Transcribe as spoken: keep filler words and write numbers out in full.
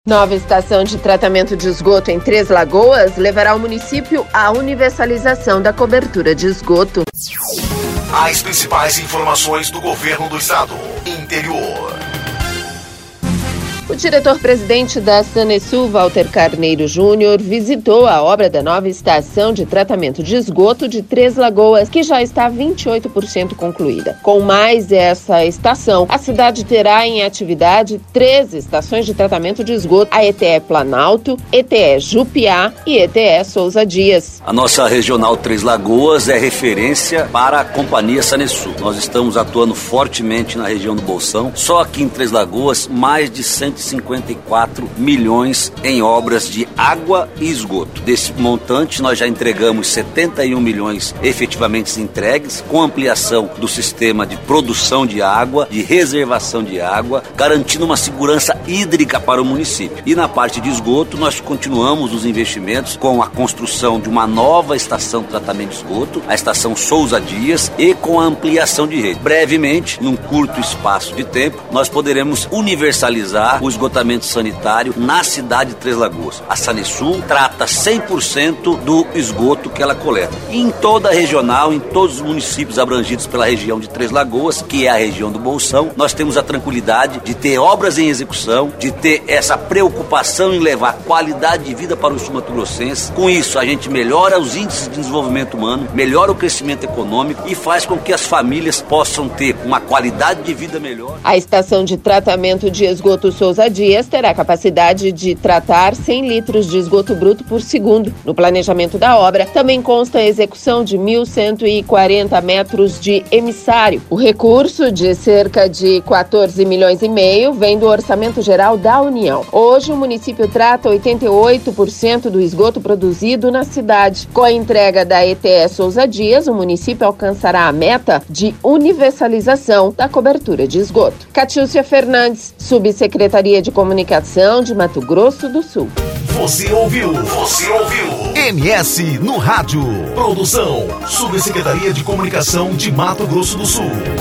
Nova estação de tratamento de esgoto em Três Lagoas levará o município à universalização da cobertura de esgoto. As principais informações do governo do estado. Interior. O diretor-presidente da Sanesul, Walter Carneiro Júnior, visitou a obra da nova estação de tratamento de esgoto de Três Lagoas, que já está vinte e oito por cento concluída. Com mais essa estação, a cidade terá em atividade três estações de tratamento de esgoto: a E T E Planalto, E T E Jupiá e E T E Souza Dias. A nossa regional Três Lagoas é referência para a companhia Sanesul. Nós estamos atuando fortemente na região do Bolsão. Só aqui em Três Lagoas, mais de cento e cinquenta e quatro milhões em obras de água e esgoto. Desse montante, nós já entregamos setenta e um milhões efetivamente entregues, com ampliação do sistema de produção de água, de reservação de água, garantindo uma segurança hídrica para o município. E na parte de esgoto, nós continuamos os investimentos com a construção de uma nova estação de tratamento de esgoto, a estação Souza Dias, e com a ampliação de rede. Brevemente, num curto espaço de tempo, nós poderemos universalizar o esgotamento sanitário na cidade de Três Lagoas. A Sanesul trata cem por cento do esgoto que ela coleta. E em toda a regional, em todos os municípios abrangidos pela região de Três Lagoas, que é a região do Bolsão, nós temos a tranquilidade de ter obras em execução, de ter essa preocupação em levar qualidade de vida para os sul-mato-grossenses. Com isso, a gente melhora os índices de desenvolvimento humano, melhora o crescimento econômico e faz com que as famílias possam ter uma qualidade de vida melhor. A estação de tratamento de esgoto Souza Dias terá capacidade de tratar cem litros de esgoto bruto por segundo. No planejamento da obra, também consta a execução de mil cento e quarenta metros de emissário. O recurso, de cerca de quatorze milhões e meio, vem do Orçamento Geral da União. Hoje, o município trata oitenta e oito por cento do esgoto produzido na cidade. Com a entrega da E T E Souza Dias, o município alcançará a meta de universalização da cobertura de esgoto. Catiúcia Fernandes, subsecretaria de Comunicação de Mato Grosso do Sul. Você ouviu? Você ouviu? M S no rádio. Produção: Subsecretaria de Comunicação de Mato Grosso do Sul.